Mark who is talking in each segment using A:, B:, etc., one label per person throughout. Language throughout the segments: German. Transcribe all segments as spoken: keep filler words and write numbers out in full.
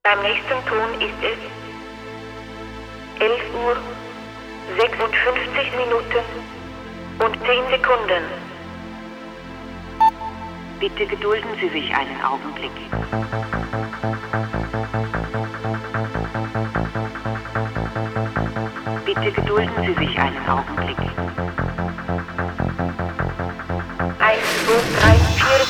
A: Beim nächsten Ton ist es elf Uhr sechsundfünfzig Minuten und zehn Sekunden.
B: Bitte gedulden Sie sich einen Augenblick. Bitte gedulden Sie sich einen Augenblick.
A: eins, zwei, drei, vier.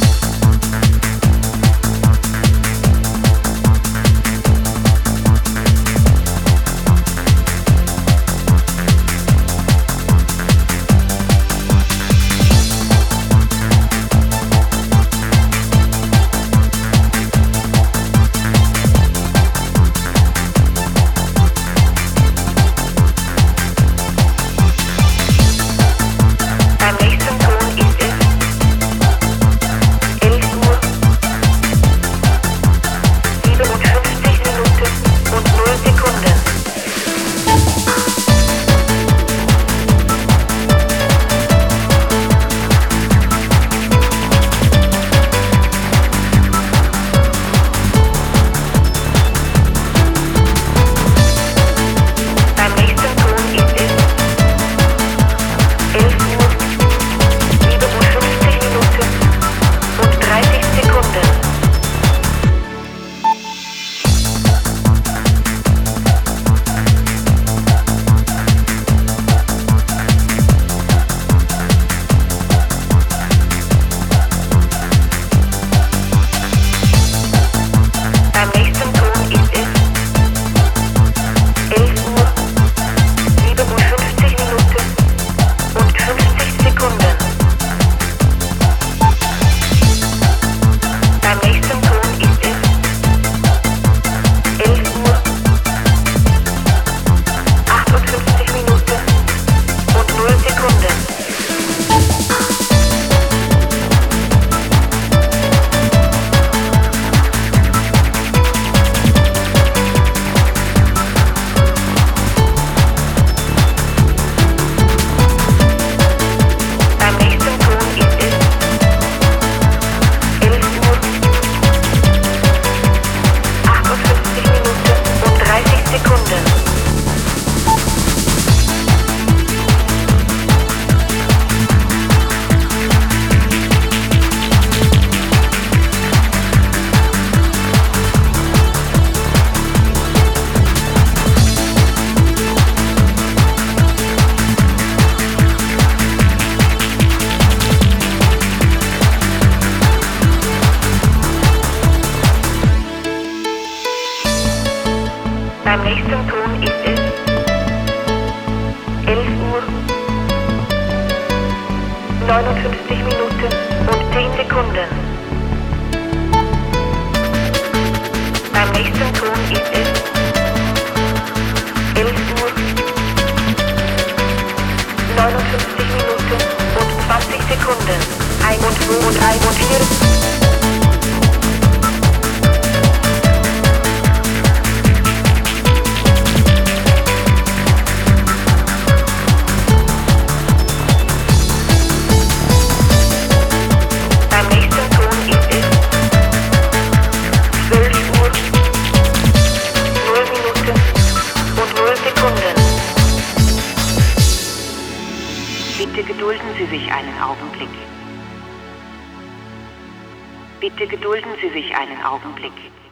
A: Beim nächsten Ton ist es elf Uhr neunundfünfzig Minuten und zehn Sekunden. Beim nächsten Ton ist es elf Uhr neunundfünfzig Minuten und zwanzig Sekunden. eins und zwei und drei und vier.
B: Bitte gedulden Sie sich einen Augenblick. Bitte gedulden Sie sich einen Augenblick.